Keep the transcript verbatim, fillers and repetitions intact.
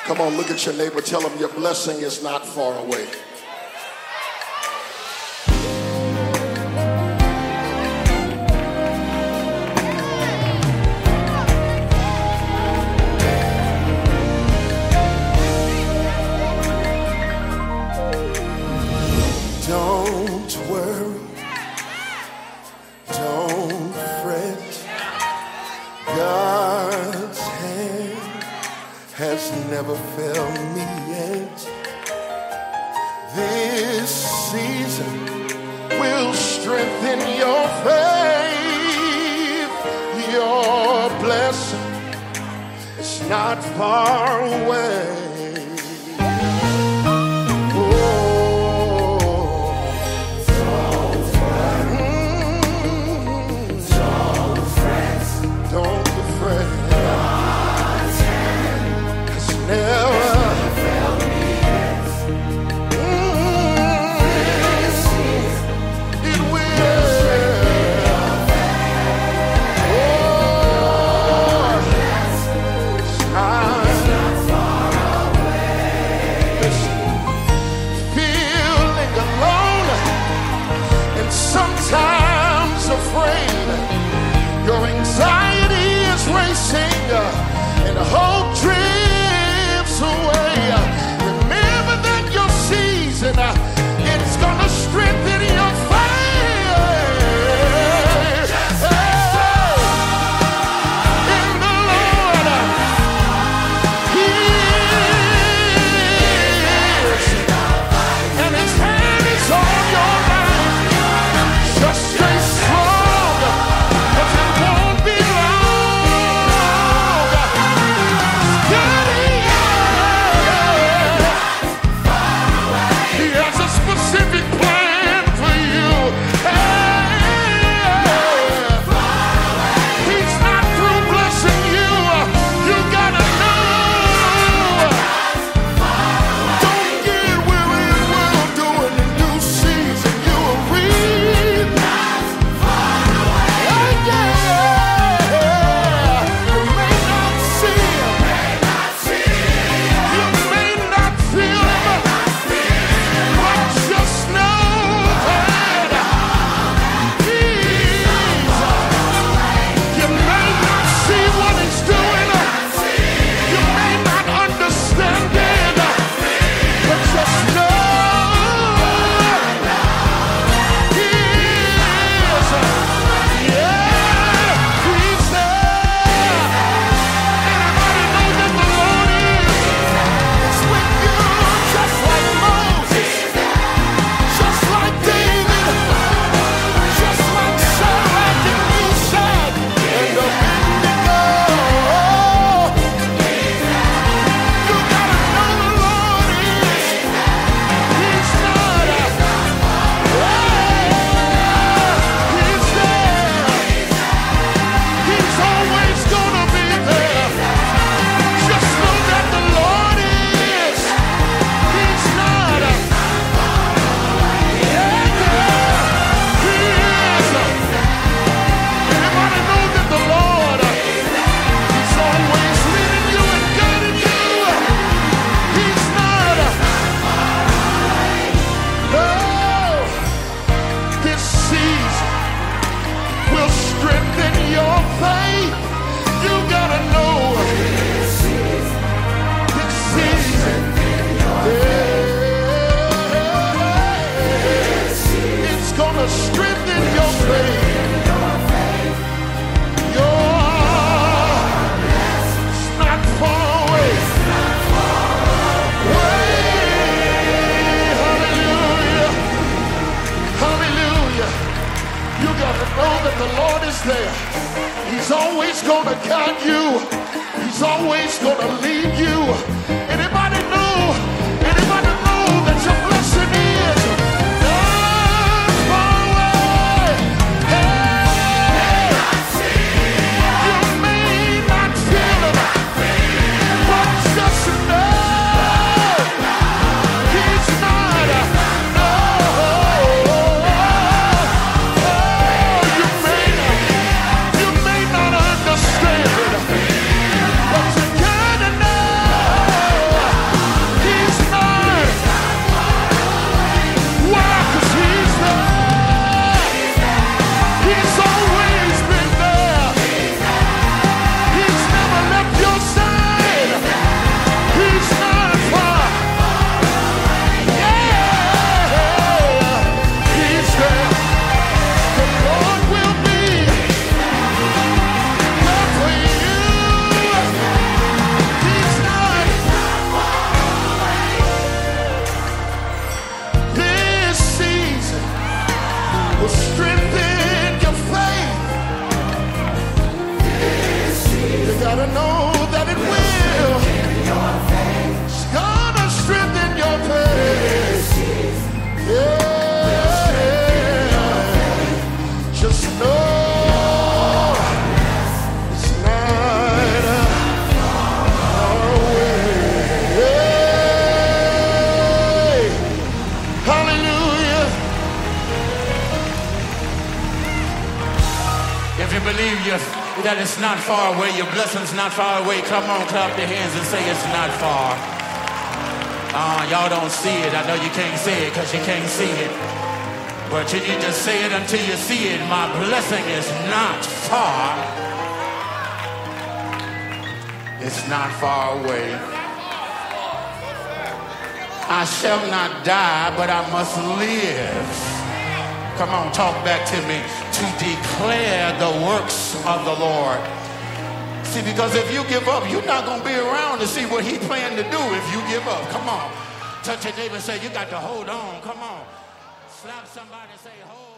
Come on, look at your neighbor. Tell him your blessing is not far away. Don't worry. Don't fret. God's hand has never failed me yet. This season will strengthen your faith. Your blessing is not far away. Sometimes afraid, your anxiety is racing, and hope drifts away. Remember that your season, it's gonna strengthen your faith. In the Lord, He is, and His hand is on your life. Just stay strong, 'cause it won't be long. Steady, He has a specific plan for you. He's not through blessing you. You gotta know. Don't get weary in well doing. In due season you will reap. Strengthen your faith. Your it's not far away. Hallelujah. Hallelujah. You gotta know that the Lord is there. He's always gonna guide you. He's always gonna lead you. Anybody know? Anybody know that your blessing is? Understand it, but you gotta know. that it's not far away. Your blessing's not far away. Come on, clap your hands and say it's not far. Uh, y'all don't see it. I know you can't say it because you can't see it. But you need to say it until you see it. My blessing is not far. It's not far away. I shall not die, but I must live. Come on, talk back to me. To declare the works of the Lord. See, because if you give up, you're not going to be around to see what he planned to do if you give up. Come on. Touch your neighbor and say, you got to hold on. Come on. Slap somebody and say, hold